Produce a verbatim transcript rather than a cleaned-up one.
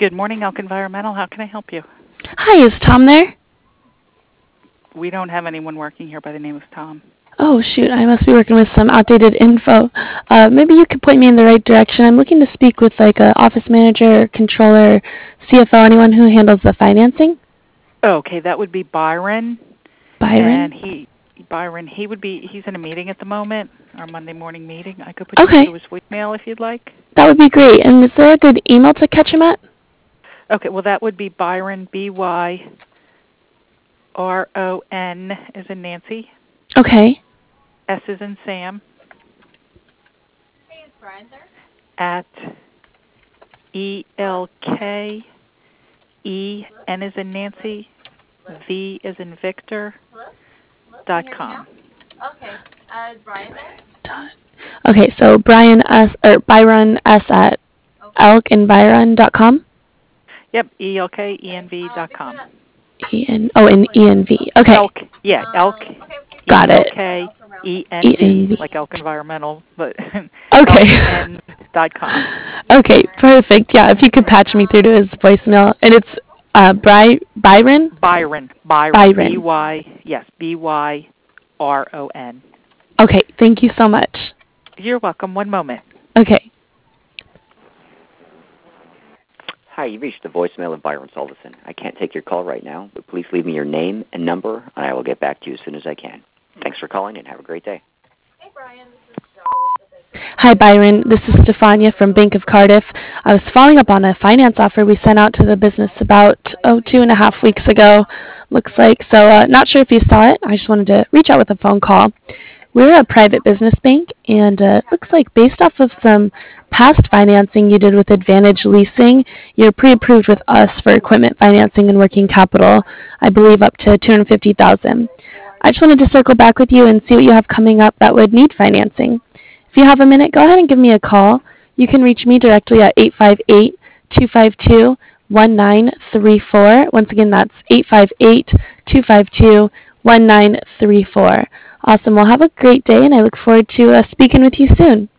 Good morning, Elk Environmental. How can I help you? Hi, is Tom there? We don't have anyone working here by the name of Tom. Oh, shoot, I must be working with some outdated info. Uh, maybe you could point me in the right direction. I'm looking to speak with like a office manager, controller, C F O, anyone who handles the financing. Okay, that would be Byron. Byron? And he, Byron, he would be, he's in a meeting at the moment, our Monday morning meeting. I could put Okay. you through his voicemail if you'd like. That would be great. And is there a good email to catch him at? Okay, well, that would be Byron, B Y R O N as in Nancy. Okay. S as in Sam. Hey, is Brian there? At E L K E N as in Nancy, V as in Victor, Hello? Hello? dot Can you hear me com. now? Okay. Uh, is Brian there? Dot. Okay, so Brian S or Byron S at Okay. elk environ dot com. Yep, E L K E N V Uh, dot Victor, com. not- E N oh in E N V. Okay. Elk, yeah, Um, Elk, okay, okay. Got it. E L K E N E N V, V. like Elk Environmental, but Okay. elk dot com. Okay, perfect. Yeah, if you could patch me through to his voicemail. And it's uh Bry Byron? Byron, Byron, Byron. B Y, yes, B Y R O N. Okay, thank you so much. You're welcome. One moment. Okay. Hi, you reached the voicemail of Byron Salveson. I can't take your call right now, but please leave me your name and number, and I will get back to you as soon as I can. Thanks for calling, and have a great day. Hey, Brian. This is Joe with the Bank. Hi, Byron. This is Stefania from Bank of Cardiff. I was following up on a finance offer we sent out to the business about, oh, two and a half weeks ago, looks like. So uh, not sure if you saw it. I just wanted to reach out with a phone call. We're a private business bank, and uh, it looks like based off of some past financing you did with Advantage Leasing, you're pre-approved with us for equipment financing and working capital, I believe up to two hundred fifty thousand dollars. I just wanted to circle back with you and see what you have coming up that would need financing. If you have a minute, go ahead and give me a call. You can reach me directly at eight five eight, two five two, one nine three four. Once again, that's eight five eight, two five two, one nine three four. Awesome. Well, have a great day, and I look forward to uh, speaking with you soon.